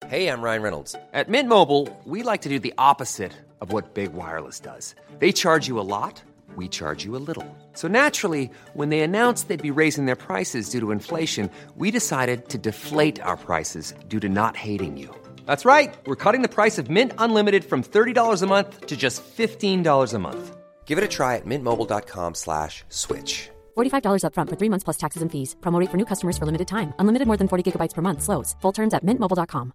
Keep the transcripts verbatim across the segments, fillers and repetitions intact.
Hey, I'm Ryan Reynolds. At Mint Mobile, we like to do the opposite of what Big Wireless does. They charge you a lot, we charge you a little. So naturally, when they announced they'd be raising their prices due to inflation, we decided to deflate our prices due to not hating you. That's right. We're cutting the price of Mint Unlimited from thirty dollars a month to just fifteen dollars a month. Give it a try at mintmobile.com slash switch. forty-five dollars up front for three months plus taxes and fees. Promo rate for new customers for limited time. Unlimited more than forty gigabytes per month. Slows full terms at mint mobile dot com.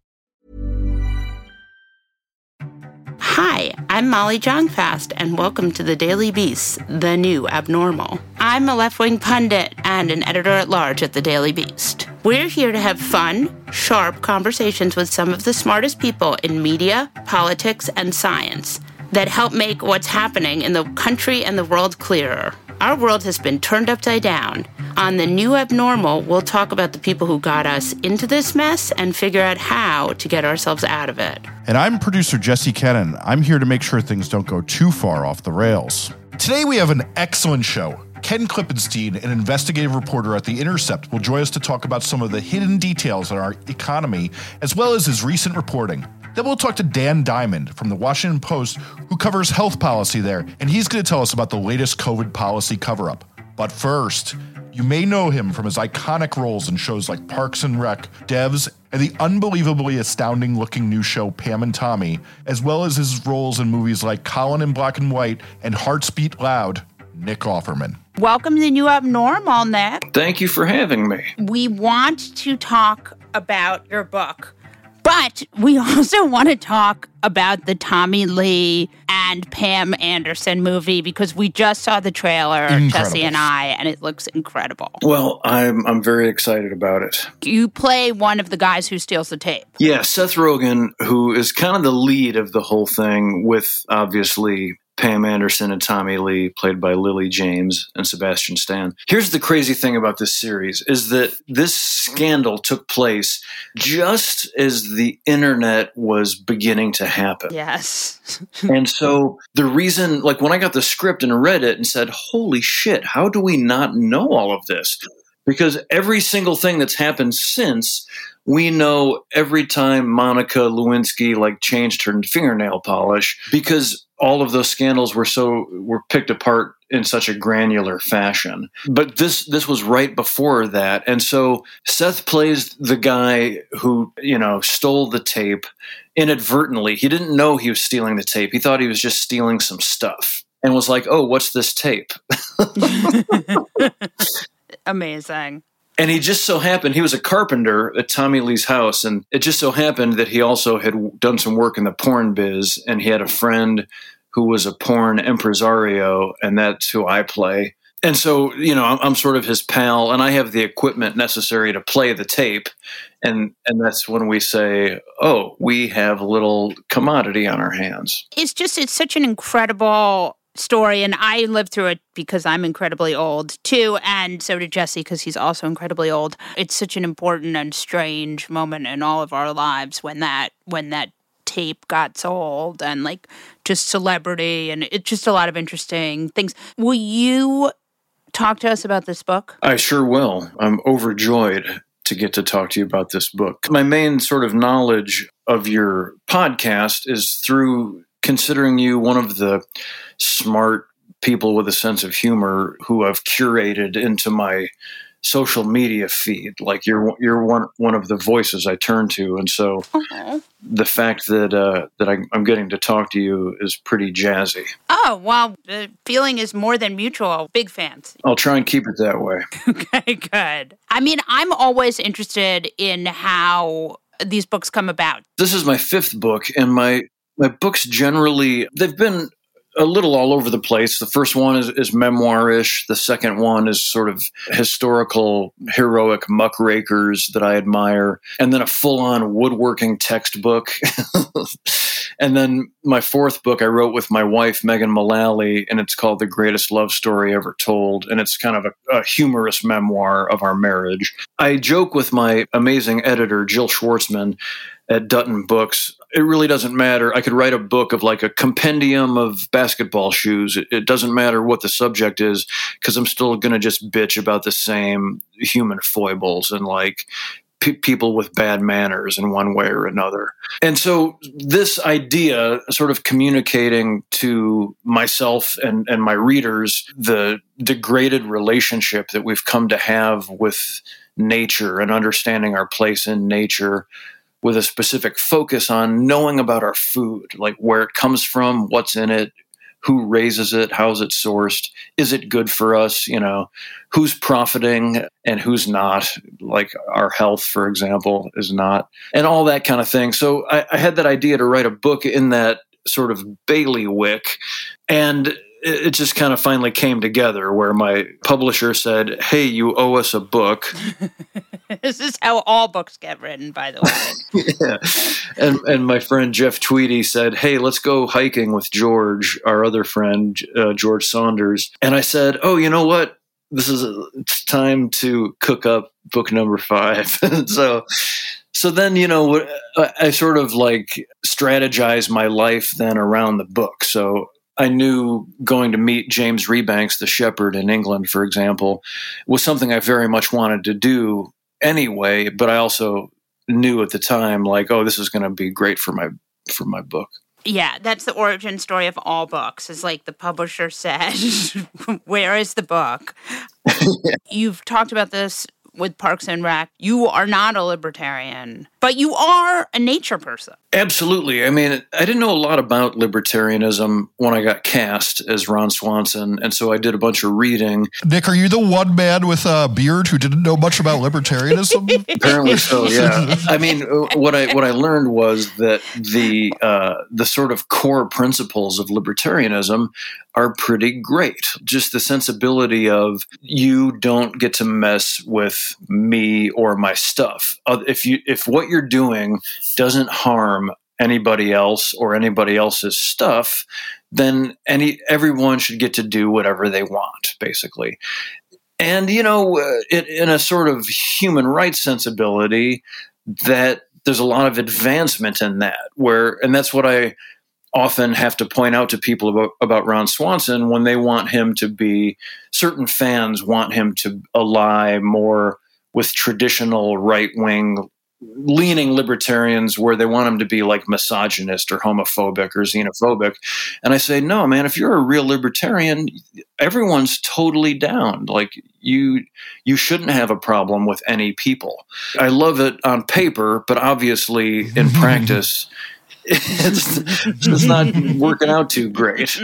Hi, I'm Molly Jong-Fast, and welcome to the Daily Beast, the new abnormal. I'm a left-wing pundit and an editor-at-large at the Daily Beast. We're here to have fun, sharp conversations with some of the smartest people in media, politics, and science that help make what's happening in the country and the world clearer. Our world has been turned upside down. On the new abnormal, we'll talk about the people who got us into this mess and figure out how to get ourselves out of it. And I'm producer Jesse Kennan. I'm here to make sure things don't go too far off the rails. Today we have an excellent show. Ken Klippenstein, an investigative reporter at The Intercept, will join us to talk about some of the hidden details in our economy, as well as his recent reporting. Then we'll talk to Dan Diamond from the Washington Post, who covers health policy there, and he's going to tell us about the latest COVID policy cover-up. But first, you may know him from his iconic roles in shows like Parks and Rec, Devs, and the unbelievably astounding-looking new show Pam and Tommy, as well as his roles in movies like Colin in Black and White and Hearts Beat Loud, Nick Offerman. Welcome to the new abnormal, Nick. Thank you for having me. We want to talk about your book, but we also want to talk about the Tommy Lee and Pam Anderson movie because we just saw the trailer, incredible. Jesse and I, and it looks incredible. Well, I'm I'm very excited about it. You play one of the guys who steals the tape. Yeah, Seth Rogen, who is kind of the lead of the whole thing with, obviously, Pam Anderson and Tommy Lee, played by Lily James and Sebastian Stan. Here's the crazy thing about this series, is that this scandal took place just as the internet was beginning to happen. Yes. And so the reason, like when I got the script and read it and said, holy shit, how do we not know all of this? Because every single thing that's happened since, we know every time Monica Lewinsky like changed her fingernail polish, because all of those scandals were so were picked apart in such a granular fashion. But this this was right before that. And so Seth plays the guy who, you know, stole the tape inadvertently. He didn't know he was stealing the tape. He thought he was just stealing some stuff and was like, oh, what's this tape? Amazing. And he just so happened, he was a carpenter at Tommy Lee's house, and it just so happened that he also had done some work in the porn biz, and he had a friend who was a porn impresario, and that's who I play. And so, you know, I'm, I'm sort of his pal, and I have the equipment necessary to play the tape, and and that's when we say, oh, we have a little commodity on our hands. It's just, it's such an incredible story, and I lived through it because I'm incredibly old too, and so did Jesse because he's also incredibly old. It's such an important and strange moment in all of our lives when that when that tape got sold, and like just celebrity, and it's just a lot of interesting things. Will you talk to us about this book? I sure will. I'm overjoyed to get to talk to you about this book. My main sort of knowledge of your podcast is through considering you one of the smart people with a sense of humor who I've curated into my social media feed. Like you're you're one one of the voices I turn to, and so uh-huh. the fact that uh, that I, I'm getting to talk to you is pretty jazzy. Oh, well, the feeling is more than mutual. Big fans. I'll try and keep it that way. Okay, good. I mean, I'm always interested in how these books come about. This is my fifth book, and my My books generally, they've been a little all over the place. The first one is, is memoir-ish. The second one is sort of historical, heroic muckrakers that I admire. And then a full-on woodworking textbook. And then my fourth book I wrote with my wife, Megan Mullally, and it's called The Greatest Love Story Ever Told. And it's kind of a, a humorous memoir of our marriage. I joke with my amazing editor, Jill Schwartzman, at Dutton Books. It really doesn't matter. I could write a book of like a compendium of basketball shoes. It, it doesn't matter what the subject is, because I'm still going to just bitch about the same human foibles and like pe- people with bad manners in one way or another. And so this idea, sort of communicating to myself and, and my readers the degraded relationship that we've come to have with nature and understanding our place in nature, with a specific focus on knowing about our food, like where it comes from, what's in it, who raises it, how's it sourced, is it good for us, you know, who's profiting and who's not, like our health, for example, is not, and all that kind of thing. So I, I had that idea to write a book in that sort of bailiwick, and it just kind of finally came together where my publisher said, hey, you owe us a book. This is how all books get written, by the way. Yeah. And and my friend Jeff Tweedy said, hey, let's go hiking with George, our other friend, uh, George Saunders. And I said, oh, you know what? This is a, it's time to cook up book number five. so so then, you know, I, I sort of like strategized my life then around the book. So I knew going to meet James Rebanks, the shepherd in England, for example, was something I very much wanted to do anyway, but I also knew at the time, like, oh, this is going to be great for my for my book. Yeah, that's the origin story of all books, is like the publisher said, where is the book? Yeah. You've talked about this with Parks and Rec. You are not a libertarian, but you are a nature person. Absolutely. I mean, I didn't know a lot about libertarianism when I got cast as Ron Swanson, and so I did a bunch of reading. Nick, are you the one man with a beard who didn't know much about libertarianism? Apparently so, yeah. I mean, what I what I learned was that the uh, the sort of core principles of libertarianism are pretty great. Just the sensibility of you don't get to mess with me or my stuff. If you if what you're doing doesn't harm anybody else or anybody else's stuff, then any everyone should get to do whatever they want, basically. And, you know, it, in a sort of human rights sensibility, that there's a lot of advancement in that, where, and that's what I often have to point out to people about, about Ron Swanson when they want him to be, certain fans want him to ally more with traditional right-wing leaning libertarians, where they want him to be like misogynist or homophobic or xenophobic. And I say, no, man, if you're a real libertarian, everyone's totally down. Like you, you shouldn't have a problem with any people. I love it on paper, but obviously in practice, it's, it's not working out too great.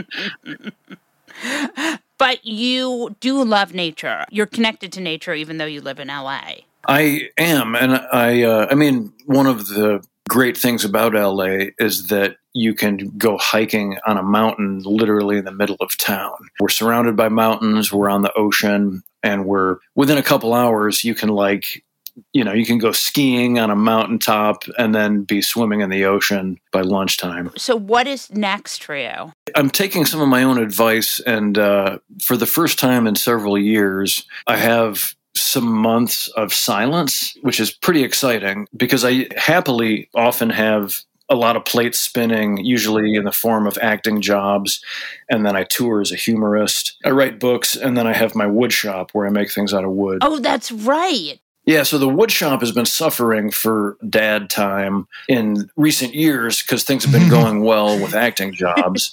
But you do love nature. You're connected to nature even though you live in L A. I am. And I, uh, I mean, one of the great things about L A is that you can go hiking on a mountain literally in the middle of town. We're surrounded by mountains, we're on the ocean, and we're within a couple hours, you can like, you know, you can go skiing on a mountaintop and then be swimming in the ocean by lunchtime. So what is next for you? I'm taking some of my own advice, and uh, for the first time in several years, I have some months of silence, which is pretty exciting because I happily often have a lot of plates spinning, usually in the form of acting jobs. And then I tour as a humorist. I write books, and then I have my wood shop where I make things out of wood. Oh, that's right. Yeah, so the wood shop has been suffering for dad time in recent years because things have been going well with acting jobs.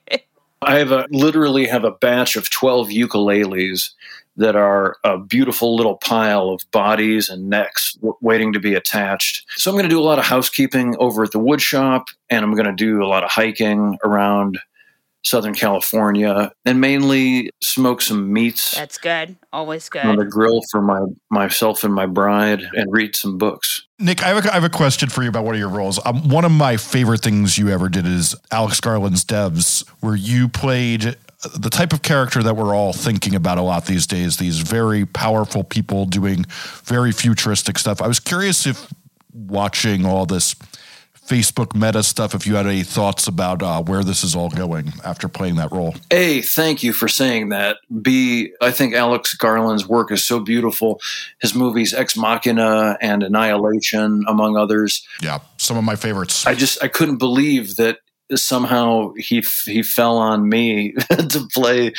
I have a, literally have a batch of twelve ukuleles that are a beautiful little pile of bodies and necks w- waiting to be attached. So I'm going to do a lot of housekeeping over at the wood shop, and I'm going to do a lot of hiking around Southern California, and mainly smoke some meats. That's good. Always good. On the grill for my myself and my bride, and read some books. Nick, I have a, I have a question for you about one of your roles. Um, one of my favorite things you ever did is Alex Garland's Devs, where you played the type of character that we're all thinking about a lot these days, these very powerful people doing very futuristic stuff. I was curious if watching all this Facebook meta stuff, if you had any thoughts about uh, where this is all going after playing that role. A, thank you for saying that. B, I think Alex Garland's work is so beautiful. His movies Ex Machina and Annihilation, among others. Yeah, some of my favorites. I just, I couldn't believe that somehow he he fell on me to play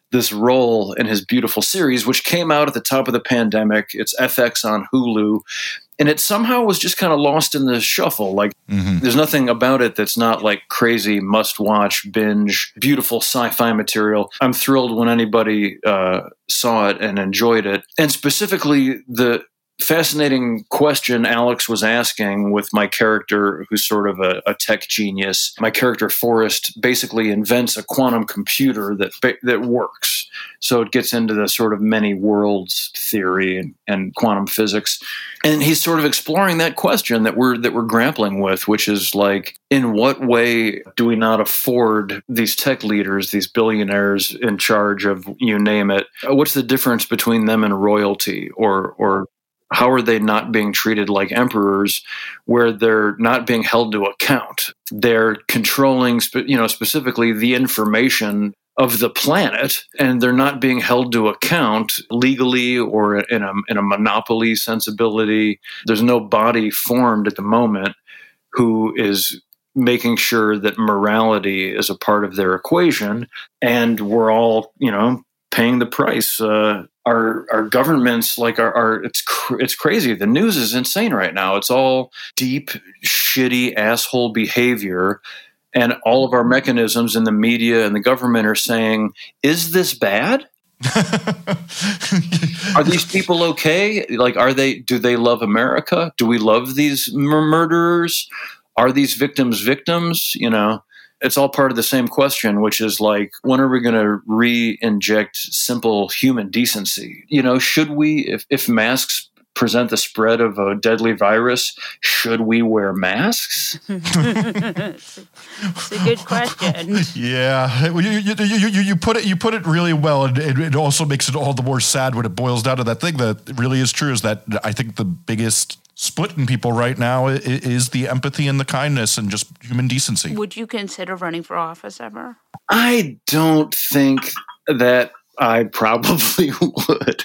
this role in his beautiful series, which came out at the top of the pandemic. It's F X on Hulu. And it somehow was just kind of lost in the shuffle. Like, mm-hmm. There's nothing about it that's not like crazy, must-watch, binge, beautiful sci-fi material. I'm thrilled when anybody uh, saw it and enjoyed it. And specifically, the fascinating question Alex was asking with my character, who's sort of a, a tech genius. My character, Forrest, basically invents a quantum computer that that works. So it gets into the sort of many worlds theory and, and quantum physics. And he's sort of exploring that question that we're that we're grappling with, which is like, in what way do we not afford these tech leaders, these billionaires in charge of you name it? What's the difference between them and royalty, or or how are they not being treated like emperors, where they're not being held to account? They're controlling, you know, specifically the information of the planet, and they're not being held to account legally or in a, in a monopoly sensibility. There's no body formed at the moment who is making sure that morality is a part of their equation, and we're all, you know, paying the price. Uh, our our governments, like our, our it's cr- it's crazy. The news is insane right now. It's all deep, shitty, asshole behavior, and all of our mechanisms in the media and the government are saying, "Is this bad? Are these people okay? Like, are they? Do they love America? Do we love these murderers? Are these victims victims? You know." It's all part of the same question, which is like, when are we going to re-inject simple human decency? You know, should we, if, if masks present the spread of a deadly virus, should we wear masks? It's a good question. Yeah, you, you, you, you, you put it you put it really well, and it, it also makes it all the more sad when it boils down to that thing that really is true, is that I think the biggest split in people right now is the empathy and the kindness and just human decency. Would you consider running for office ever? I don't think that I probably would.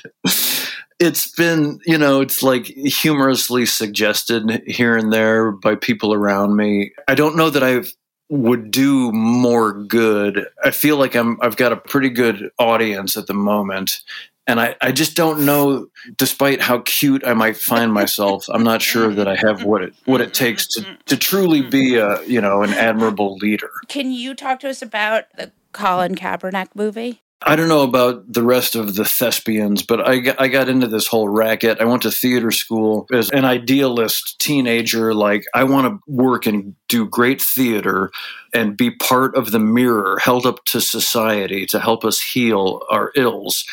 It's been, you know, it's like humorously suggested here and there by people around me. I don't know that I would do more good. I feel like I'm, I've got a pretty good audience at the moment. And I, I just don't know, despite how cute I might find myself, I'm not sure that I have what it what it takes to, to truly be a, you know, an admirable leader. Can you talk to us about the Colin Kaepernick movie? I don't know about the rest of the thespians, but I got, I got into this whole racket. I went to theater school as an idealist teenager. Like, I want to work and do great theater and be part of the mirror held up to society to help us heal our ills.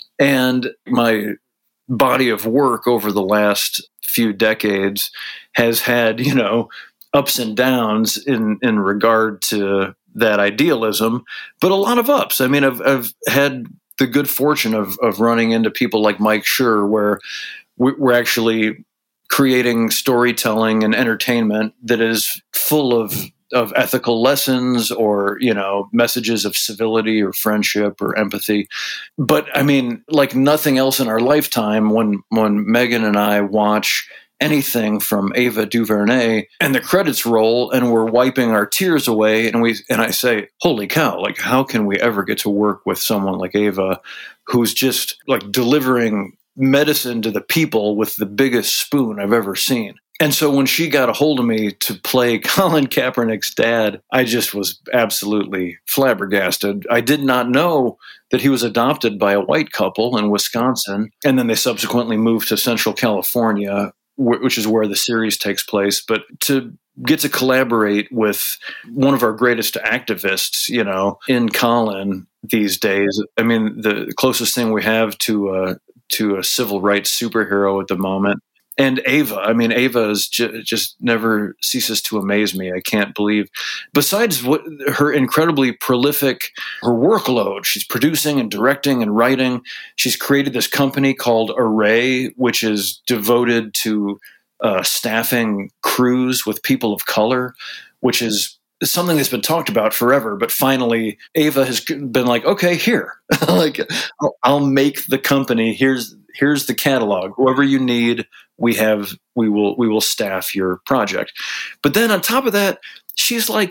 And my body of work over the last few decades has had, you know, ups and downs in, in regard to that idealism, but a lot of ups. I mean, I've, I've had the good fortune of, of running into people like Mike Schur, where we're actually creating storytelling and entertainment that is full of of ethical lessons, or, you know, messages of civility or friendship or empathy. But I mean, like nothing else in our lifetime, when when Megan and I watch anything from Ava DuVernay and the credits roll and we're wiping our tears away, and we and I say, holy cow, like, how can we ever get to work with someone like Ava, who's just like delivering medicine to the people with the biggest spoon I've ever seen? And so when she got a hold of me to play Colin Kaepernick's dad, I just was absolutely flabbergasted. I did not know that he was adopted by a white couple in Wisconsin, and then they subsequently moved to Central California, which is where the series takes place. But to get to collaborate with one of our greatest activists, you know, in Colin these days, I mean, the closest thing we have to a, to a civil rights superhero at the moment. And Ava, I mean, Ava is ju- just never ceases to amaze me. I can't believe, besides what her incredibly prolific, her workload, she's producing and directing and writing. She's created this company called Array, which is devoted to uh, staffing crews with people of color, which is something that's been talked about forever. But finally, Ava has been like, okay, here, like, I'll, I'll make the company. Here's here's the catalog. Whoever you need, we have, we will, we will staff your project. But then on top of that, she's like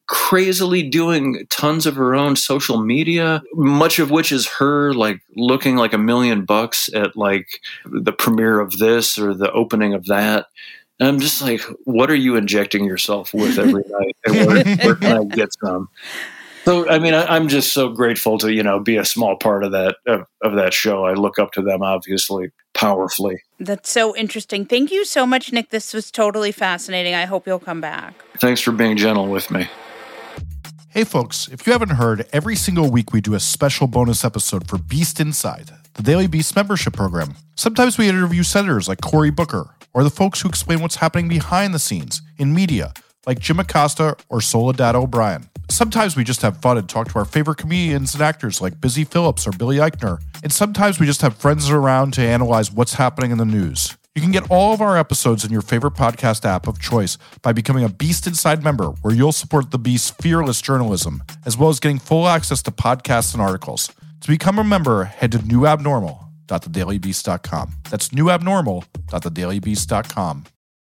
crazily doing tons of her own social media, much of which is her like looking like a million bucks at like the premiere of this or the opening of that. And I'm just like, what are you injecting yourself with every night? And where, where can I get some? So, I mean, I, I'm just so grateful to, you know, be a small part of that, of, of that show. I look up to them, obviously, powerfully. That's so interesting. Thank you so much, Nick. This was totally fascinating. I hope you'll come back. Thanks for being gentle with me. Hey folks, if you haven't heard, every single week we do a special bonus episode for Beast Inside, the Daily Beast membership program. Sometimes we interview senators like Cory Booker, or the folks who explain what's happening behind the scenes in media, like Jim Acosta or Soledad O'Brien. Sometimes we just have fun and talk to our favorite comedians and actors like Busy Phillips or Billy Eichner. And sometimes we just have friends around to analyze what's happening in the news. You can get all of our episodes in your favorite podcast app of choice by becoming a Beast Inside member, where you'll support the Beast's fearless journalism, as well as getting full access to podcasts and articles. To become a member, head to new abnormal dot the daily beast dot com. That's new abnormal dot the daily beast dot com.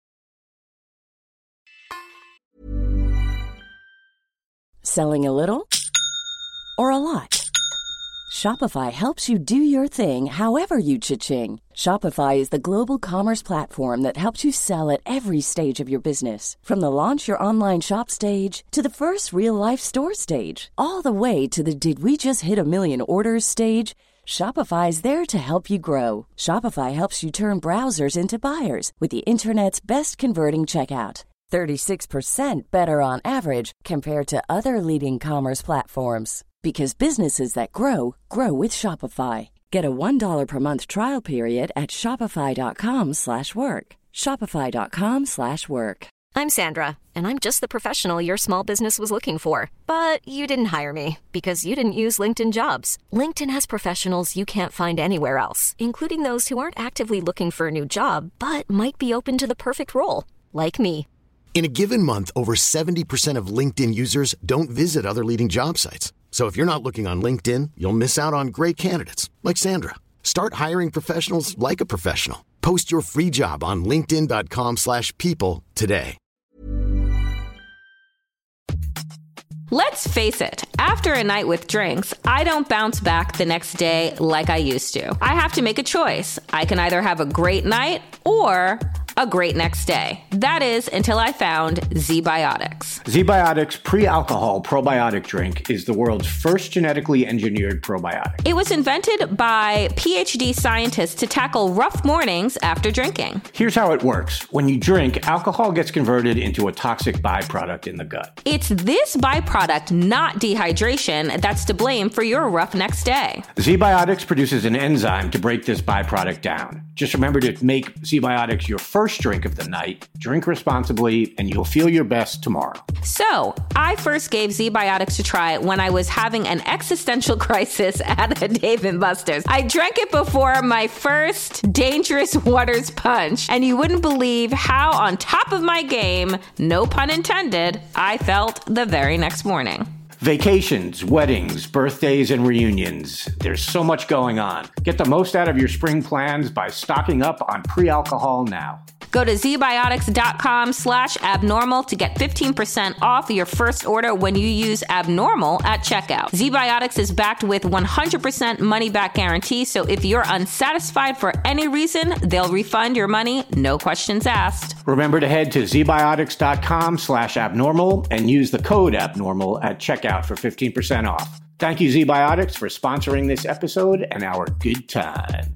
Selling a little or a lot? Shopify helps you do your thing however you cha-ching. Shopify is the global commerce platform that helps you sell at every stage of your business. From the launch your online shop stage to the first real-life store stage, all the way to the did we just hit a million orders stage. Shopify is there to help you grow. Shopify helps you turn browsers into buyers with the internet's best converting checkout. thirty-six percent better on average compared to other leading commerce platforms. Because businesses that grow, grow with Shopify. Get a one dollar per month trial period at shopify.com slash work. Shopify.com slash work. I'm Sandra, and I'm just the professional your small business was looking for. But you didn't hire me because you didn't use LinkedIn Jobs. LinkedIn has professionals you can't find anywhere else, including those who aren't actively looking for a new job, but might be open to the perfect role, like me. In a given month, over seventy percent of LinkedIn users don't visit other leading job sites. So if you're not looking on LinkedIn, you'll miss out on great candidates like Sandra. Start hiring professionals like a professional. Post your free job on linkedin.com slash people today. Let's face it, after a night with drinks, I don't bounce back the next day like I used to. I have to make a choice. I can either have a great night or a great next day. That is, until I found ZBiotics. ZBiotics Pre-Alcohol Probiotic Drink is the world's first genetically engineered probiotic. It was invented by P H D scientists to tackle rough mornings after drinking. Here's how it works. When you drink, alcohol gets converted into a toxic byproduct in the gut. It's this byproduct, not dehydration, that's to blame for your rough next day. ZBiotics produces an enzyme to break this byproduct down. Just remember to make ZBiotics your first drink of the night, drink responsibly, and you'll feel your best tomorrow. So, I first gave ZBiotics a try when I was having an existential crisis at a Dave and Buster's. I drank it before my first Dangerous Waters punch, and you wouldn't believe how on top of my game, no pun intended, I felt the very next morning. Vacations, weddings, birthdays, and reunions. There's so much going on. Get the most out of your spring plans by stocking up on pre-alcohol now. Go to zbiotics.com slash abnormal to get fifteen percent off your first order when you use abnormal at checkout. ZBiotics is backed with one hundred percent money back guarantee, so if you're unsatisfied for any reason, they'll refund your money, no questions asked. Remember to head to zbiotics.com slash abnormal and use the code abnormal at checkout for fifteen percent off. Thank you, ZBiotics, for sponsoring this episode and our good times.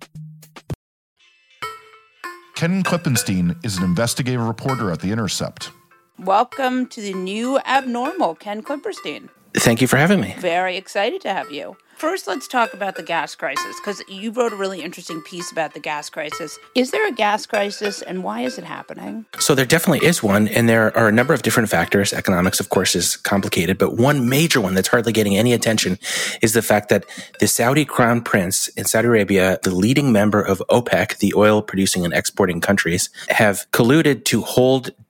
Ken Klippenstein is an investigative reporter at The Intercept. Welcome to the new abnormal, Ken Klippenstein. Thank you for having me. Very excited to have you. First, let's talk about the gas crisis, because you wrote a really interesting piece about the gas crisis. Is there a gas crisis, and why is it happening? So there definitely is one, and there are a number of different factors. Economics, of course, is complicated, but one major one that's hardly getting any attention is the fact that the Saudi crown prince in Saudi Arabia, the leading member of OPEC, the oil producing and exporting countries, have colluded to hold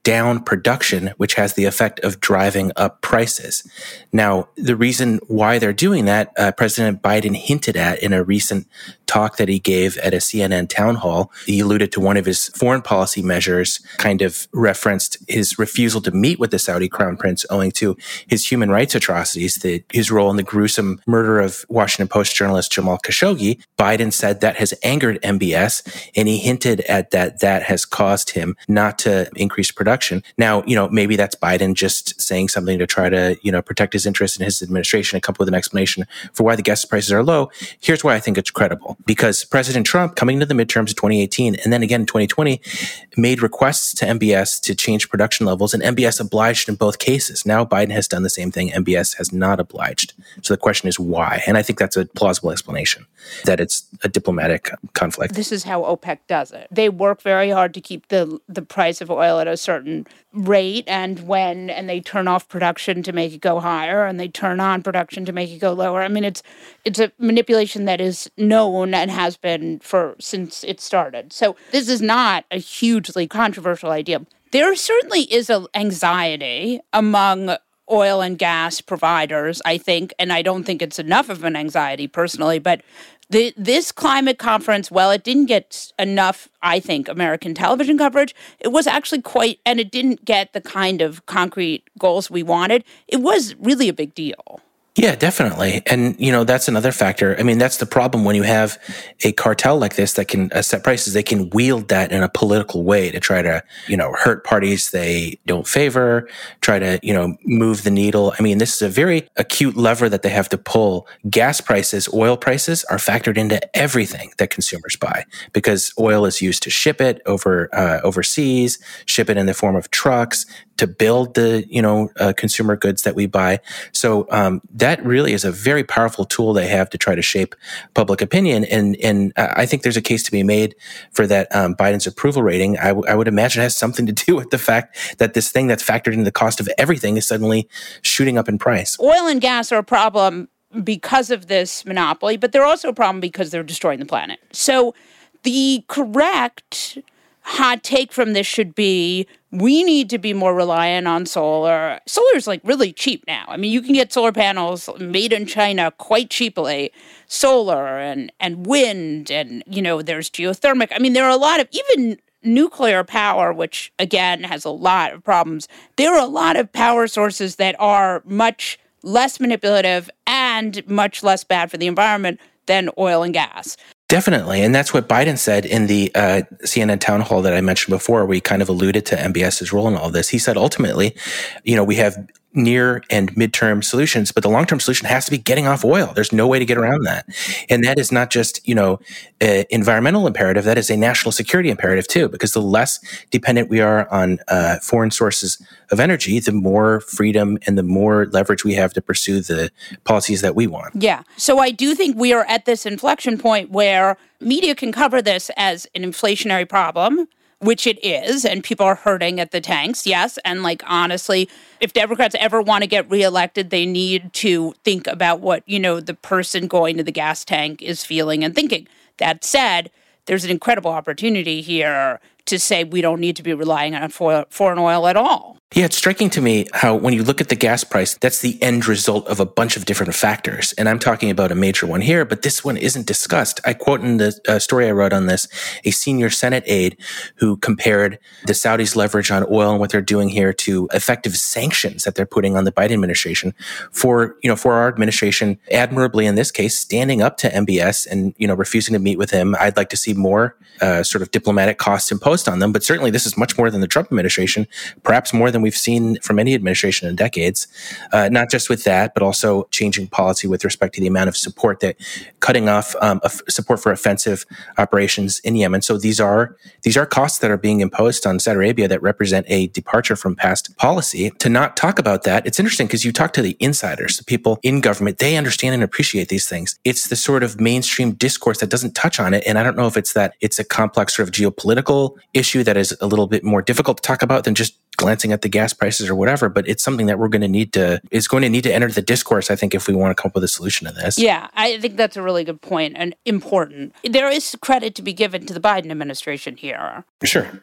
down production, which has the effect of driving up prices. Now, the reason why they're doing that, uh, President Biden hinted at in a recent talk that he gave at a C N N town hall. He alluded to one of his foreign policy measures, kind of referenced his refusal to meet with the Saudi crown prince owing to his human rights atrocities, the, his role in the gruesome murder of Washington Post journalist Jamal Khashoggi. Biden said that has angered M B S, and he hinted at that that has caused him not to increase production. Now, you know, maybe that's Biden just saying something to try to, you know, protect his interests in his administration and come up with an explanation for why the gas prices are low. Here's why I think it's credible. Because President Trump, coming into the midterms of twenty eighteen and then again in twenty twenty, made requests to M B S to change production levels, and M B S obliged in both cases. Now Biden has done the same thing. M B S has not obliged. So the question is why? And I think that's a plausible explanation, that it's a diplomatic conflict. This is how OPEC does it. They work very hard to keep the the price of oil at a certain rate, and when and they turn off production to make it go higher, and they turn on production to make it go lower. I mean, it's it's a manipulation that is known and has been for since it started. So this is not a hugely controversial idea. There certainly is an anxiety among oil and gas providers, I think, and I don't think it's enough of an anxiety personally, but The, this climate conference, well, it didn't get enough, I think, American television coverage. It was actually quite, and it didn't get the kind of concrete goals we wanted. It was really a big deal. Yeah, definitely. And, you know, that's another factor. I mean, that's the problem when you have a cartel like this that can uh, set prices. They can wield that in a political way to try to, you know, hurt parties they don't favor, try to, you know, move the needle. I mean, this is a very acute lever that they have to pull. Gas prices, oil prices are factored into everything that consumers buy because oil is used to ship it over uh, overseas, ship it in the form of trucks, to build the, you know, uh, consumer goods that we buy. So um, that really is a very powerful tool they have to try to shape public opinion. And and I think there's a case to be made for that um, Biden's approval rating. I, w- I would imagine it has something to do with the fact that this thing that's factored into the cost of everything is suddenly shooting up in price. Oil and gas are a problem because of this monopoly, but they're also a problem because they're destroying the planet. So the correct hot take from this should be, we need to be more reliant on solar. Solar is like really cheap now. I mean, you can get solar panels made in China quite cheaply. Solar and, and wind and, you know, there's geothermic. I mean, there are a lot of, even nuclear power, which again has a lot of problems. There are a lot of power sources that are much less manipulative and much less bad for the environment than oil and gas. Definitely. And that's what Biden said in the uh, C N N town hall that I mentioned before, where he kind of alluded to M B S's role in all this. He said, ultimately, you know, we have near and midterm solutions, but the long-term solution has to be getting off oil. There's no way to get around that. And that is not just, you know, an environmental imperative. That is a national security imperative too, because the less dependent we are on uh, foreign sources of energy, the more freedom and the more leverage we have to pursue the policies that we want. Yeah. So I do think we are at this inflection point where media can cover this as an inflationary problem, which it is, and people are hurting at the tanks, yes. And like, honestly, if Democrats ever want to get reelected, they need to think about what, you know, the person going to the gas tank is feeling and thinking. That said, there's an incredible opportunity here to say we don't need to be relying on foreign oil at all. Yeah, it's striking to me how when you look at the gas price, that's the end result of a bunch of different factors. And I'm talking about a major one here, but this one isn't discussed. I quote in the uh, story I wrote on this, a senior Senate aide who compared the Saudis' leverage on oil and what they're doing here to effective sanctions that they're putting on the Biden administration for, you know, for our administration, admirably in this case, standing up to M B S and, you know, refusing to meet with him. I'd like to see more uh, sort of diplomatic costs imposed on them, but certainly this is much more than the Trump administration, perhaps more than we've seen from any administration in decades, uh, not just with that, but also changing policy with respect to the amount of support that cutting off um, of support for offensive operations in Yemen. So these are these are costs that are being imposed on Saudi Arabia that represent a departure from past policy. To not talk about that, it's interesting because you talk to the insiders, the people in government, they understand and appreciate these things. It's the sort of mainstream discourse that doesn't touch on it. And I don't know if it's that it's a complex sort of geopolitical issue that is a little bit more difficult to talk about than just glancing at the gas prices or whatever, but it's something that we're going to need to, is going to need to enter the discourse, I think, if we want to come up with a solution to this. Yeah, I think that's a really good point and important. There is credit to be given to the Biden administration here. Sure.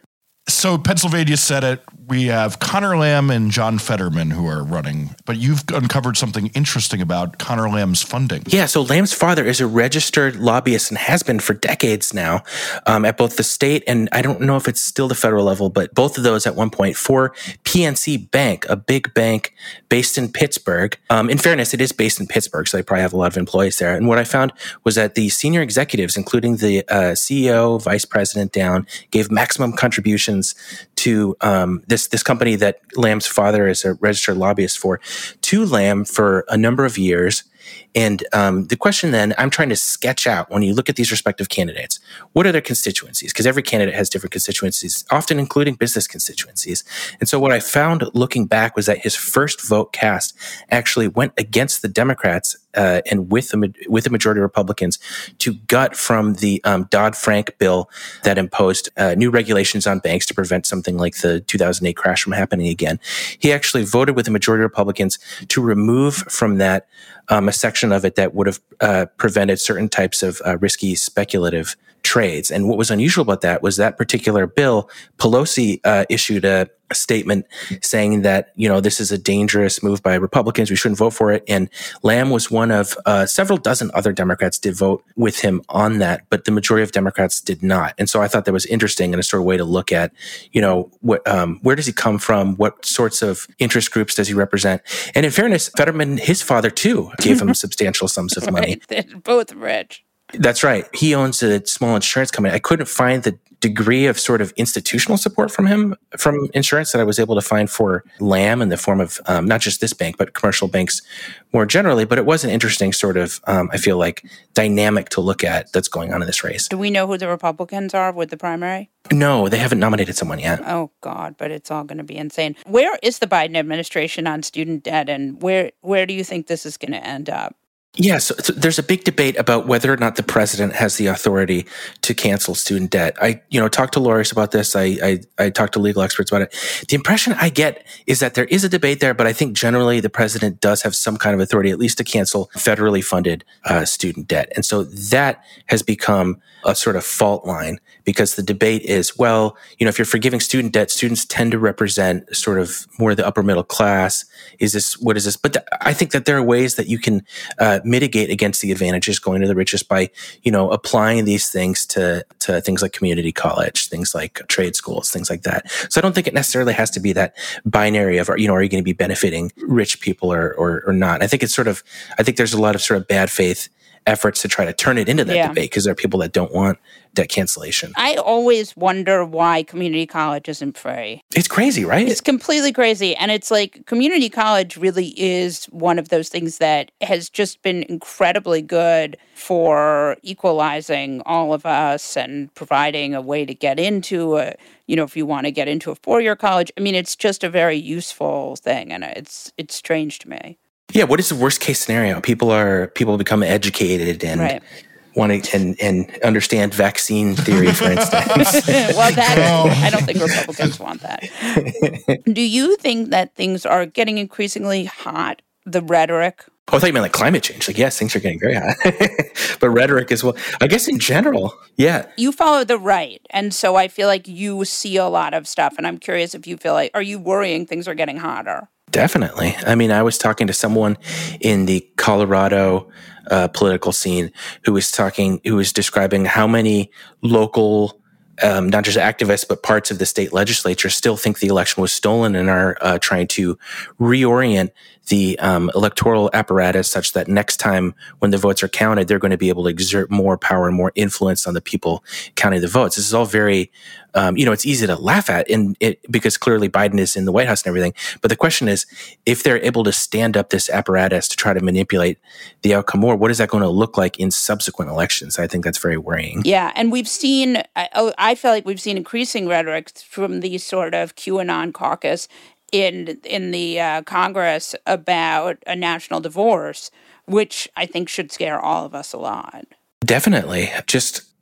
So Pennsylvania Senate, we have Conor Lamb and John Fetterman who are running, but you've uncovered something interesting about Conor Lamb's funding. Yeah, so Lamb's father is a registered lobbyist and has been for decades now um, at both the state and I don't know if it's still the federal level, but both of those at one point for P N C Bank, a big bank based in Pittsburgh. Um, in fairness, it is based in Pittsburgh, so they probably have a lot of employees there. And what I found was that the senior executives, including the uh, C E O, vice president down, gave maximum contributions to um, this this company that Lamb's father is a registered lobbyist for, to Lamb for a number of years. And um, the question then, I'm trying to sketch out, when you look at these respective candidates, what are their constituencies? Because every candidate has different constituencies, often including business constituencies. And so what I found looking back was that his first vote cast actually went against the Democrats uh, and with the, with the majority of Republicans to gut from the um, Dodd-Frank bill that imposed uh, new regulations on banks to prevent something like the two thousand eight crash from happening again. He actually voted with the majority of Republicans to remove from that Um, a section of it that would have uh, prevented certain types of uh, risky speculative trades. And what was unusual about that was that particular bill, Pelosi uh, issued a, a statement saying that, you know, this is a dangerous move by Republicans. We shouldn't vote for it. And Lamb was one of uh, several dozen other Democrats did vote with him on that, but the majority of Democrats did not. And so I thought that was interesting and a sort of way to look at, you know, what, um, where does he come from? What sorts of interest groups does he represent? And in fairness, Fetterman, his father too, gave him substantial sums of money. Right. They're both rich. That's right. He owns a small insurance company. I couldn't find the degree of sort of institutional support from him, from insurance, that I was able to find for Lamb in the form of um, not just this bank, but commercial banks more generally. But it was an interesting sort of, um, I feel like, dynamic to look at that's going on in this race. Do we know who the Republicans are with the primary? No, they haven't nominated someone yet. Oh, God, but it's all going to be insane. Where is the Biden administration on student debt, and where, where do you think this is going to end up? Yeah, so, so there's a big debate about whether or not the president has the authority to cancel student debt. I, you know, talked to lawyers about this. I, I, I talked to legal experts about it. The impression I get is that there is a debate there, but I think generally the president does have some kind of authority, at least to cancel federally funded uh, student debt. And so that has become a sort of fault line, because the debate is, well, you know, if you're forgiving student debt, students tend to represent sort of more the upper middle class. Is this, what is this? But th- I think that there are ways that you can uh, mitigate against the advantages going to the richest by, you know, applying these things to, to things like community college, things like trade schools, things like that. So I don't think it necessarily has to be that binary of, you know, are you going to be benefiting rich people or, or, or not? I think it's sort of, I think there's a lot of sort of bad faith efforts to try to turn it into that yeah. debate, because there are people that don't want debt cancellation. I always wonder why community college isn't free. It's crazy, right? It's completely crazy. And it's like, community college really is one of those things that has just been incredibly good for equalizing all of us and providing a way to get into a, you know, if you want to get into a four-year college. I mean, it's just a very useful thing, and it's it's strange to me. Yeah, what is the worst case scenario? People are people become educated and right. want to and, and understand vaccine theory, for instance. Well, that I don't think Republicans want that. Do you think that things are getting increasingly hot? The rhetoric. Oh, I thought you meant like climate change. Like, yes, things are getting very hot, but rhetoric as well. I guess in general, yeah. You follow the right, and so I feel like you see a lot of stuff. And I'm curious if you feel like, are you worrying things are getting hotter? Definitely. I mean, I was talking to someone in the Colorado uh, political scene who was talking, who was describing how many local, um, not just activists, but parts of the state legislature still think the election was stolen and are uh, trying to reorient the um, electoral apparatus such that next time when the votes are counted, they're going to be able to exert more power and more influence on the people counting the votes. This is all very, um, you know, it's easy to laugh at in it because clearly Biden is in the White House and everything. But the question is, if they're able to stand up this apparatus to try to manipulate the outcome more, what is that going to look like in subsequent elections? I think that's very worrying. Yeah. And we've seen, I, I feel like we've seen increasing rhetoric from the sort of QAnon caucus in in the uh, Congress about a national divorce, which I think should scare all of us a lot. Definitely. Just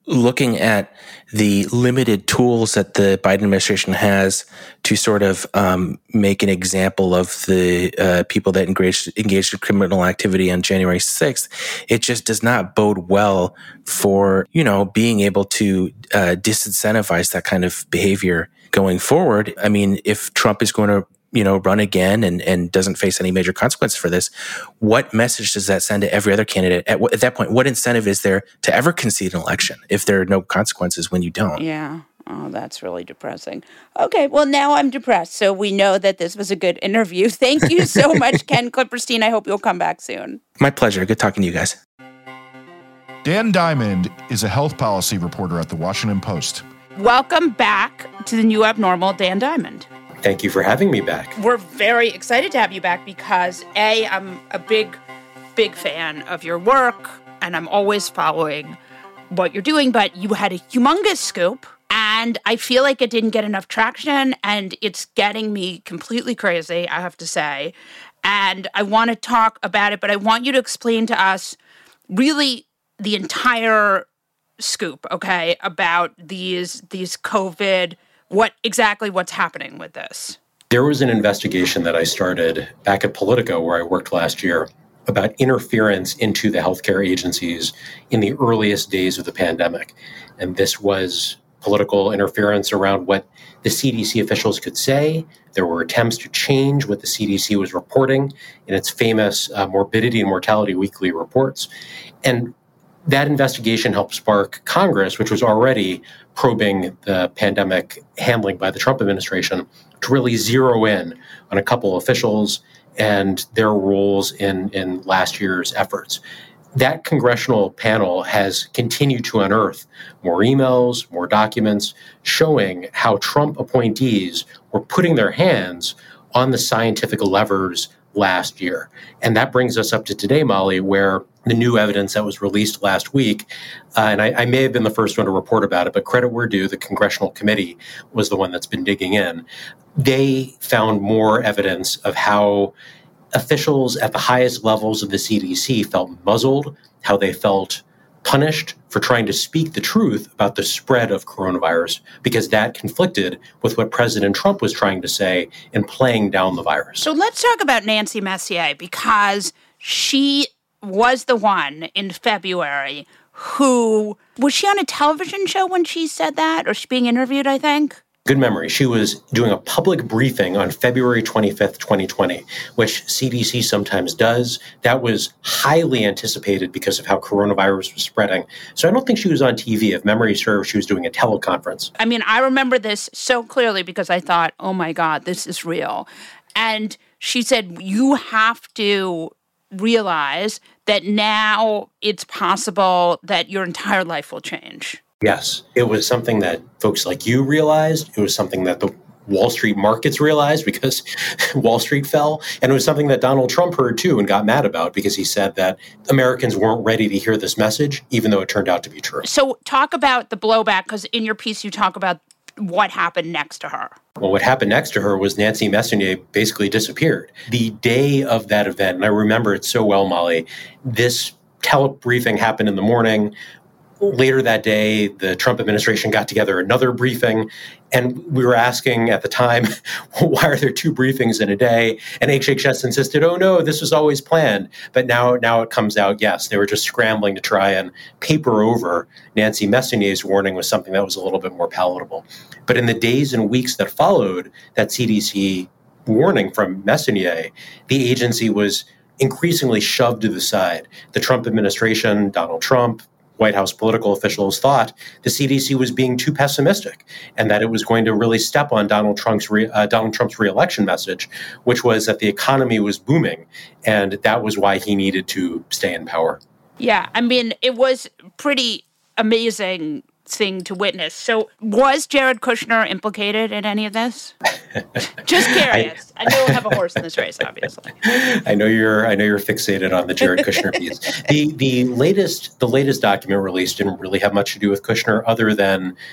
looking at the limited tools that the Biden administration has to sort of um, make an example of the uh, people that engaged, engaged in criminal activity on January sixth, it just does not bode well for, you know, being able to uh, disincentivize that kind of behavior going forward. I mean, if Trump is going to you know, run again and, and doesn't face any major consequences for this, what message does that send to every other candidate? At, w- at that point, what incentive is there to ever concede an election if there are no consequences when you don't? Yeah. Oh, that's really depressing. Okay, well, now I'm depressed, so we know that this was a good interview. Thank you so much, Ken Klipperstein. I hope you'll come back soon. My pleasure. Good talking to you guys. Dan Diamond is a health policy reporter at The Washington Post. Welcome back to the new abnormal, Dan Diamond. Thank you for having me back. We're very excited to have you back because, A, I'm a big, big fan of your work, and I'm always following what you're doing, but you had a humongous scoop, and I feel like it didn't get enough traction, and it's getting me completely crazy, I have to say. And I want to talk about it, but I want you to explain to us really the entire scoop, okay, about these these COVID What exactly what's happening with this? There was an investigation that I started back at Politico, where I worked last year, about interference into the healthcare agencies in the earliest days of the pandemic. And this was political interference around what the C D C officials could say. There were attempts to change what the C D C was reporting in its famous uh, Morbidity and Mortality Weekly reports. And that investigation helped spark Congress, which was already probing the pandemic handling by the Trump administration, to really zero in on a couple officials and their roles in, in last year's efforts. That congressional panel has continued to unearth more emails, more documents, showing how Trump appointees were putting their hands on the scientific levers last year. And that brings us up to today, Molly, where the new evidence that was released last week, uh, and I, I may have been the first one to report about it, but credit where due, the Congressional Committee was the one that's been digging in. They found more evidence of how officials at the highest levels of the C D C felt muzzled, how they felt punished for trying to speak the truth about the spread of coronavirus, because that conflicted with what President Trump was trying to say in playing down the virus. So let's talk about Nancy Messier, because she was the one in February who, was she on a television show when she said that? Or she being interviewed, I think? Good memory. She was doing a public briefing on February twenty-fifth, twenty twenty, which C D C sometimes does. That was highly anticipated because of how coronavirus was spreading. So I don't think she was on T V. If memory serves, she was doing a teleconference. I mean, I remember this so clearly because I thought, oh my God, this is real. And she said, you have to realize that now it's possible that your entire life will change. Yes, it was something that folks like you realized. It was something that the Wall Street markets realized because Wall Street fell. And it was something that Donald Trump heard too and got mad about because he said that Americans weren't ready to hear this message, even though it turned out to be true. So talk about the blowback, because in your piece you talk about what happened next to her. Well, what happened next to her was Nancy Messonnier basically disappeared. The day of that event, and I remember it so well, Molly, this telebriefing happened in the morning. Later that day, the Trump administration got together another briefing, and we were asking at the time, why are there two briefings in a day? And H H S insisted, oh no, this was always planned. But now, now it comes out, yes, they were just scrambling to try and paper over Nancy Messonnier's warning with something that was a little bit more palatable. But in the days and weeks that followed that C D C warning from Messonnier, the agency was increasingly shoved to the side. The Trump administration, Donald Trump, White House political officials thought the C D C was being too pessimistic and that it was going to really step on Donald Trump's re, uh, Donald Trump's reelection message, which was that the economy was booming, and that was why he needed to stay in power. Yeah, I mean, it was pretty amazing thing to witness. So was Jared Kushner implicated in any of this? Just curious. I, I know we'll have a horse in this race, obviously. I know you're I know you're fixated on the Jared Kushner piece. The the latest the latest document released didn't really have much to do with Kushner other than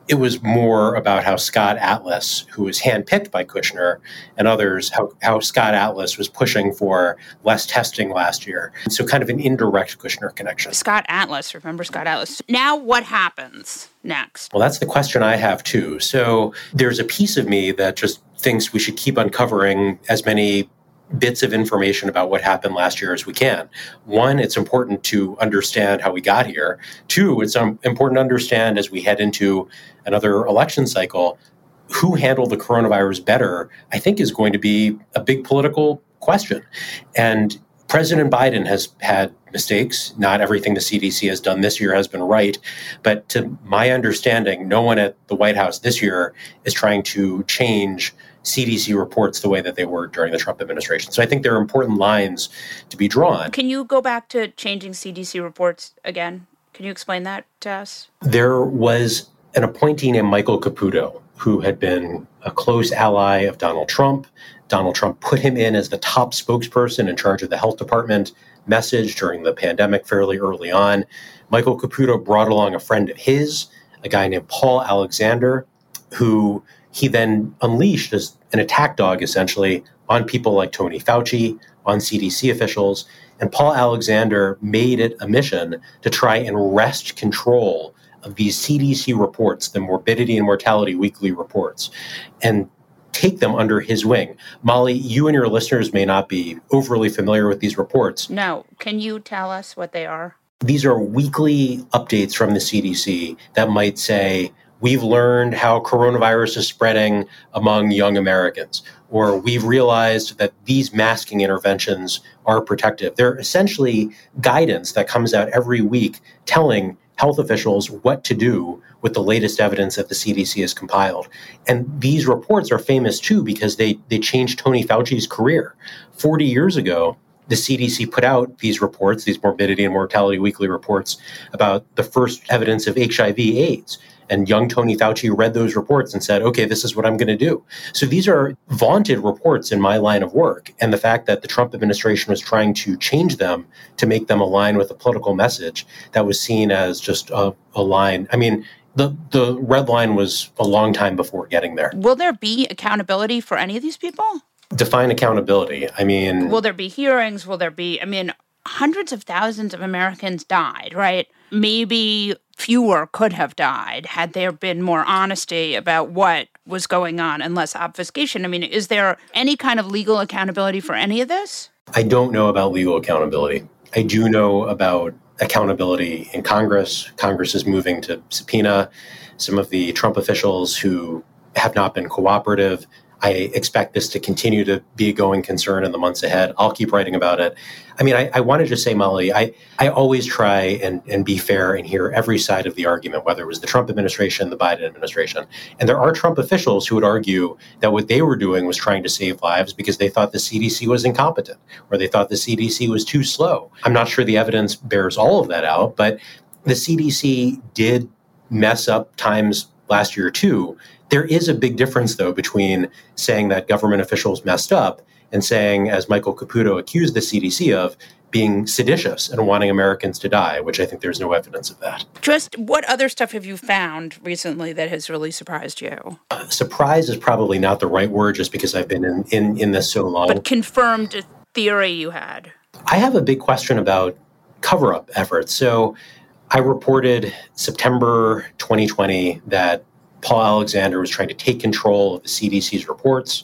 It was more about how Scott Atlas, who was handpicked by Kushner and others, how, how Scott Atlas was pushing for less testing last year. And so kind of an indirect Kushner connection. Scott Atlas, remember Scott Atlas. Now what happens next? Well, that's the question I have too. So there's a piece of me that just thinks we should keep uncovering as many bits of information about what happened last year as we can. One, it's important to understand how we got here. Two, it's um, important to understand as we head into another election cycle, who handled the coronavirus better, I think is going to be a big political question. And President Biden has had mistakes. Not everything the C D C has done this year has been right. But to my understanding, no one at the White House this year is trying to change C D C reports the way that they were during the Trump administration. So I think there are important lines to be drawn. Can you go back to changing C D C reports again? Can you explain that to us? There was an appointee named Michael Caputo, who had been a close ally of Donald Trump. Donald Trump put him in as the top spokesperson in charge of the health department message during the pandemic fairly early on. Michael Caputo brought along a friend of his, a guy named Paul Alexander, who he then unleashed as an attack dog, essentially, on people like Tony Fauci, on C D C officials. And Paul Alexander made it a mission to try and wrest control of these C D C reports, the Morbidity and Mortality Weekly reports, and take them under his wing. Molly, you and your listeners may not be overly familiar with these reports. No. Can you tell us what they are? These are weekly updates from the C D C that might say, we've learned how coronavirus is spreading among young Americans, or we've realized that these masking interventions are protective. They're essentially guidance that comes out every week telling health officials what to do with the latest evidence that the C D C has compiled. And these reports are famous too because they, they changed Tony Fauci's career. forty years ago, the C D C put out these reports, these Morbidity and Mortality Weekly reports about the first evidence of H I V AIDS. And young Tony Fauci read those reports and said, okay, this is what I'm going to do. So these are vaunted reports in my line of work. And the fact that the Trump administration was trying to change them to make them align with a political message that was seen as just a, a line. I mean, the, the red line was a long time before getting there. Will there be accountability for any of these people? Define accountability. I mean... Will there be hearings? Will there be... I mean, hundreds of thousands of Americans died, right? Maybe fewer could have died had there been more honesty about what was going on and less obfuscation. I mean, is there any kind of legal accountability for any of this? I don't know about legal accountability. I do know about accountability in Congress. Congress is moving to subpoena some of the Trump officials who have not been cooperative. I expect this to continue to be a going concern in the months ahead. I'll keep writing about it. I mean, I, I want to just say, Molly, I, I always try and, and be fair and hear every side of the argument, whether it was the Trump administration, the Biden administration. And there are Trump officials who would argue that what they were doing was trying to save lives because they thought the C D C was incompetent or they thought the C D C was too slow. I'm not sure the evidence bears all of that out, but the C D C did mess up times last year too. There is a big difference, though, between saying that government officials messed up and saying, as Michael Caputo accused the C D C of, being seditious and wanting Americans to die, which I think there's no evidence of that. Just what other stuff have you found recently that has really surprised you? Uh, surprise is probably not the right word just because I've been in, in, in this so long. But confirmed a theory you had. I have a big question about cover-up efforts. So I reported September twenty twenty that Paul Alexander was trying to take control of the C D C's reports.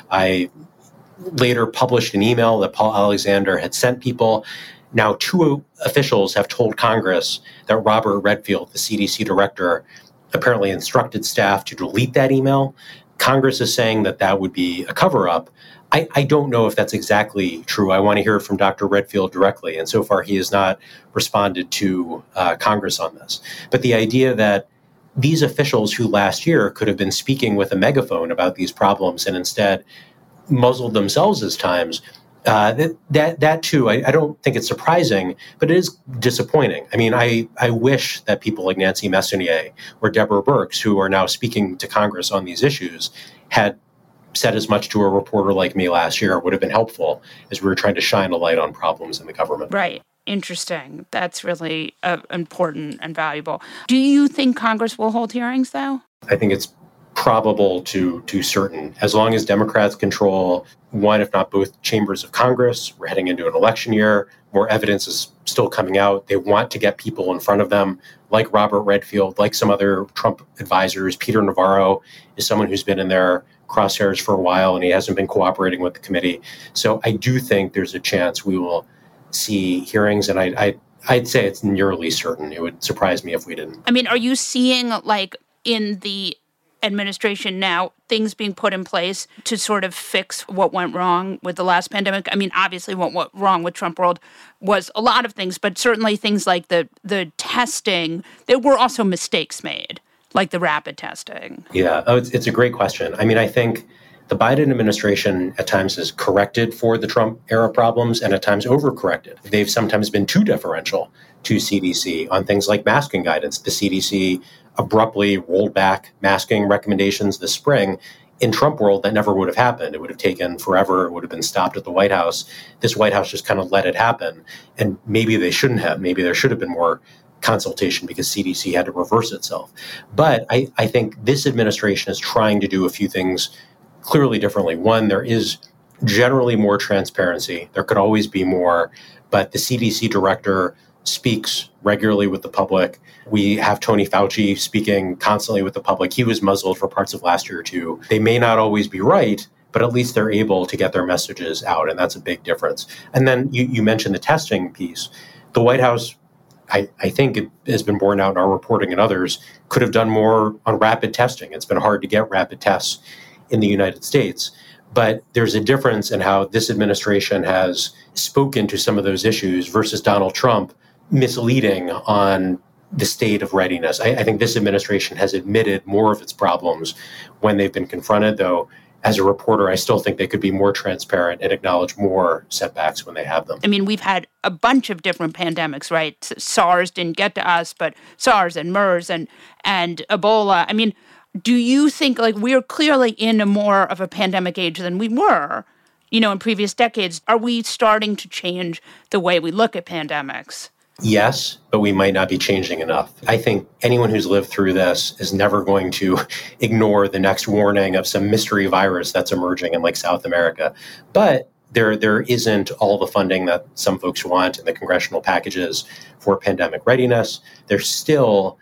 I later published an email that Paul Alexander had sent people. Now, two officials have told Congress that Robert Redfield, the C D C director, apparently instructed staff to delete that email. Congress is saying that that would be a cover-up. I, I don't know if that's exactly true. I want to hear from Doctor Redfield directly. And so far, he has not responded to uh, Congress on this. But the idea that these officials who last year could have been speaking with a megaphone about these problems and instead muzzled themselves as times, uh, that, that that too, I, I don't think it's surprising, but it is disappointing. I mean, I, I wish that people like Nancy Messonnier or Deborah Birx, who are now speaking to Congress on these issues, had said as much to a reporter like me last year. It would have been helpful as we were trying to shine a light on problems in the government. Right. Interesting. That's really uh, important and valuable. Do you think Congress will hold hearings, though? I think it's probable to to certain. As long as Democrats control one, if not both, chambers of Congress, we're heading into an election year, more evidence is still coming out. They want to get people in front of them, like Robert Redfield, like some other Trump advisors. Peter Navarro is someone who's been in their crosshairs for a while, and he hasn't been cooperating with the committee. So I do think there's a chance we will see hearings, and I, I, I'd say it's nearly certain. It would surprise me if we didn't. I mean, are you seeing, like, in the administration now, things being put in place to sort of fix what went wrong with the last pandemic? I mean, obviously what went wrong with Trump World was a lot of things, but certainly things like the the testing, there were also mistakes made, like the rapid testing. Yeah, oh, it's, it's a great question. I mean, I think the Biden administration at times has corrected for the Trump era problems and at times overcorrected. They've sometimes been too deferential to C D C on things like masking guidance. The C D C abruptly rolled back masking recommendations this spring. In Trump world, that never would have happened. It would have taken forever. It would have been stopped at the White House. This White House just kind of let it happen. And maybe they shouldn't have. Maybe there should have been more consultation because C D C had to reverse itself. But I, I think this administration is trying to do a few things clearly differently. One, there is generally more transparency. There could always be more, but the C D C director speaks regularly with the public. We have Tony Fauci speaking constantly with the public. He was muzzled for parts of last year too. They may not always be right, but at least they're able to get their messages out, and that's a big difference. And then you, you mentioned the testing piece. The White House, I, I think it has been borne out in our reporting and others, could have done more on rapid testing. It's been hard to get rapid tests in the United States. But there's a difference in how this administration has spoken to some of those issues versus Donald Trump misleading on the state of readiness. I, I think this administration has admitted more of its problems when they've been confronted, though. As a reporter, I still think they could be more transparent and acknowledge more setbacks when they have them. I mean, we've had a bunch of different pandemics, right? SARS didn't get to us, but SARS and MERS and and Ebola. I mean, do you think, like, we're clearly in a more of a pandemic age than we were, you know, in previous decades? Are we starting to change the way we look at pandemics? Yes, but we might not be changing enough. I think anyone who's lived through this is never going to ignore the next warning of some mystery virus that's emerging in like South America. But there, there isn't all the funding that some folks want in the congressional packages for pandemic readiness. There still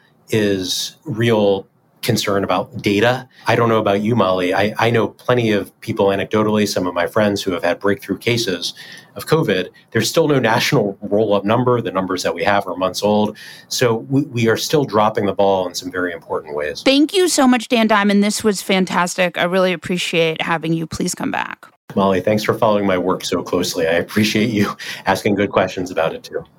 is real concern about data. I don't know about you, Molly. I, I know plenty of people anecdotally, some of my friends who have had breakthrough cases of COVID. There's still no national roll-up number. The numbers that we have are months old. So we, we are still dropping the ball in some very important ways. Thank you so much, Dan Diamond. This was fantastic. I really appreciate having you. Please come back. Molly, thanks for following my work so closely. I appreciate you asking good questions about it too.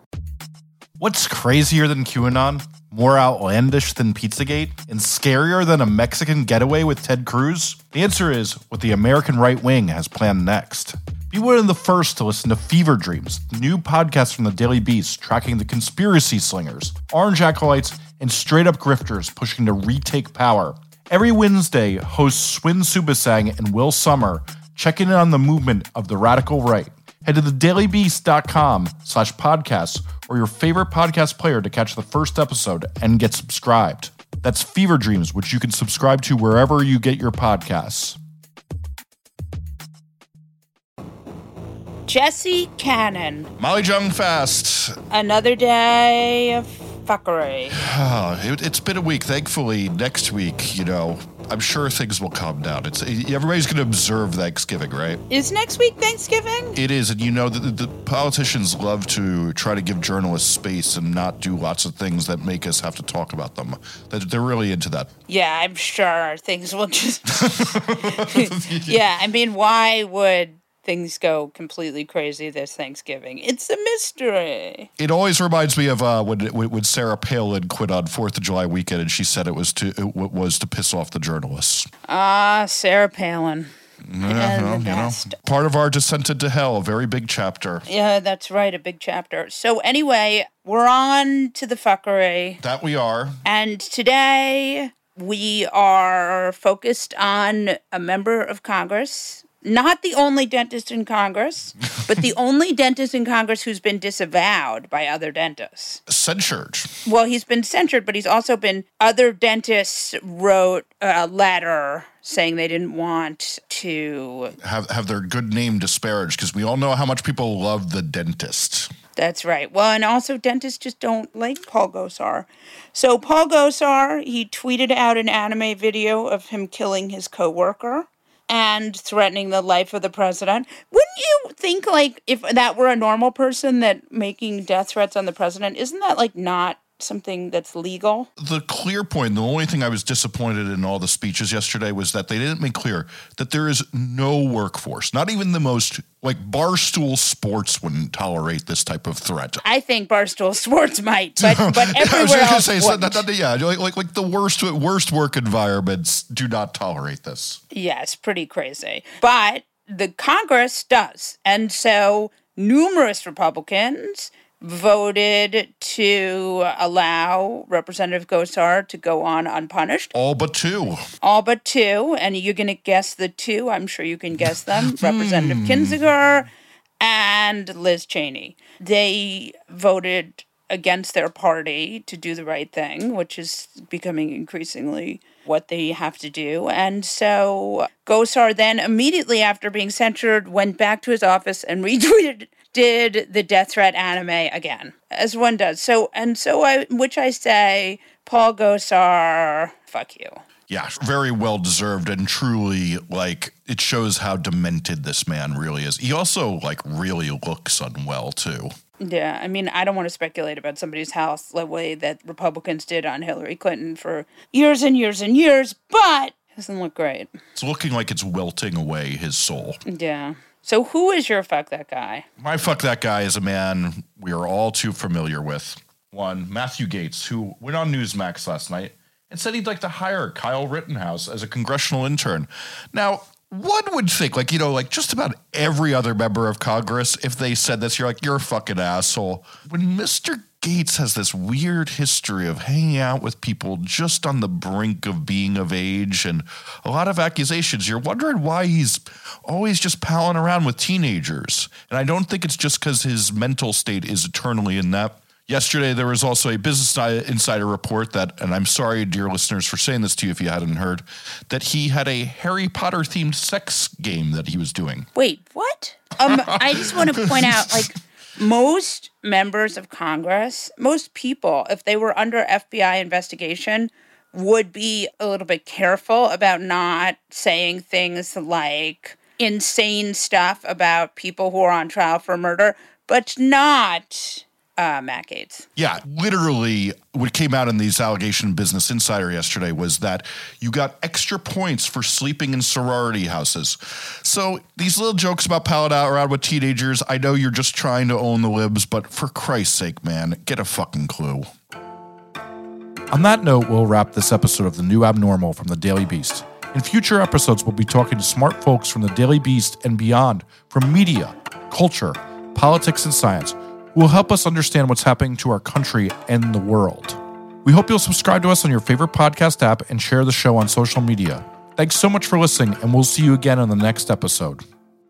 What's crazier than QAnon? More outlandish than Pizzagate? And scarier than a Mexican getaway with Ted Cruz? The answer is what the American right wing has planned next. Be one of the first to listen to Fever Dreams, the new podcast from the Daily Beast tracking the conspiracy slingers, orange acolytes, and straight-up grifters pushing to retake power. Every Wednesday, hosts Swin Subasang and Will Sommer check in on the movement of the radical right. Head to thedailybeast.com slash podcasts or your favorite podcast player to catch the first episode and get subscribed. That's Fever Dreams, which you can subscribe to wherever you get your podcasts. Jesse Cannon. Molly Jong-Fast. Another day of fuckery. it, it's been a week. Thankfully, next week, you know, I'm sure things will calm down. It's everybody's going to observe Thanksgiving, right? Is next week Thanksgiving? It is, and you know, the, the politicians love to try to give journalists space and not do lots of things that make us have to talk about them. They're really into that. Yeah, I'm sure things will just... yeah, I mean, why would things go completely crazy this Thanksgiving? It's a mystery. It always reminds me of uh, when when Sarah Palin quit on Fourth of July weekend, and she said it was to it was to piss off the journalists. Ah, uh, Sarah Palin. Yeah, well, you know, part of our descent into hell, a very big chapter. Yeah, that's right, a big chapter. So anyway, we're on to the fuckery. That we are. And today we are focused on a member of Congress Not the only dentist in Congress, but the only dentist in Congress who's been disavowed by other dentists. Censured. Well, he's been censured, but he's also been, other dentists wrote a letter saying they didn't want to have have their good name disparaged, because we all know how much people love the dentist. That's right. Well, and also dentists just don't like Paul Gosar. So Paul Gosar, he tweeted out an anime video of him killing his coworker and threatening the life of the president. Wouldn't you think, like, if that were a normal person, that making death threats on the president, isn't that, like, not something that's legal? The clear point, the only thing I was disappointed in all the speeches yesterday was that they didn't make clear that there is no workforce, not even the most, like, Barstool Sports wouldn't tolerate this type of threat. I think Barstool Sports might, but, but everywhere I was just else gonna say, wouldn't. So that, that, yeah, like, like like the worst worst work environments do not tolerate this. Yes, pretty crazy. But the Congress does. And so numerous Republicans voted to allow Representative Gosar to go on unpunished. All but two. All but two. And you're going to guess the two. I'm sure you can guess them. Representative Kinzinger and Liz Cheney. They voted against their party to do the right thing, which is becoming increasingly what they have to do. And so Gosar then, immediately after being censured, went back to his office and retweeted did the death threat anime again, as one does. So, and so I, which I say, Paul Gosar, fuck you. Yeah, very well deserved, and truly, like, it shows how demented this man really is. He also, like, really looks unwell, too. Yeah, I mean, I don't want to speculate about somebody's health the way that Republicans did on Hillary Clinton for years and years and years, but it doesn't look great. It's looking like it's wilting away his soul. Yeah. So who is your fuck that guy? My fuck that guy is a man we are all too familiar with. One, Matthew Gaetz, who went on Newsmax last night and said he'd like to hire Kyle Rittenhouse as a congressional intern. Now, one would think, like, you know, like just about every other member of Congress, if they said this, you're like, you're a fucking asshole. When Mister Gaetz has this weird history of hanging out with people just on the brink of being of age and a lot of accusations, you're wondering why he's always just palling around with teenagers. And I don't think it's just because his mental state is eternally in that. Yesterday, there was also a Business Insider report that, and I'm sorry, dear listeners, for saying this to you if you hadn't heard, that he had a Harry Potter-themed sex game that he was doing. Wait, what? Um, I just want to point out, like, most members of Congress, most people, if they were under F B I investigation, would be a little bit careful about not saying things like insane stuff about people who are on trial for murder, but not uh, Matt Gaetz. Yeah, literally what came out in these allegation Business Insider yesterday was that you got extra points for sleeping in sorority houses. So these little jokes about palling out around with teenagers, I know you're just trying to own the libs, but for Christ's sake, man, get a fucking clue. On that note, we'll wrap this episode of The New Abnormal from The Daily Beast. In future episodes, we'll be talking to smart folks from The Daily Beast and beyond, from media, culture, politics, and science, who will help us understand what's happening to our country and the world. We hope you'll subscribe to us on your favorite podcast app and share the show on social media. Thanks so much for listening, and we'll see you again on the next episode.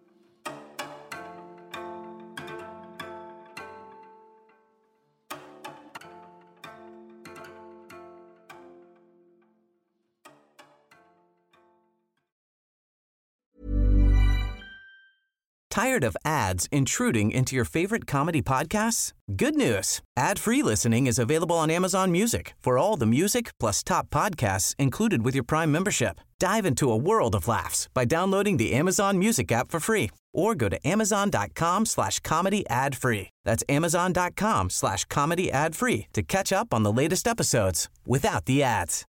Tired of ads intruding into your favorite comedy podcasts? Good news. Ad-free listening is available on Amazon Music for all the music plus top podcasts included with your Prime membership. Dive into a world of laughs by downloading the Amazon Music app for free or go to amazon.com slash comedy ad free. That's amazon.com slash comedy ad free to catch up on the latest episodes without the ads.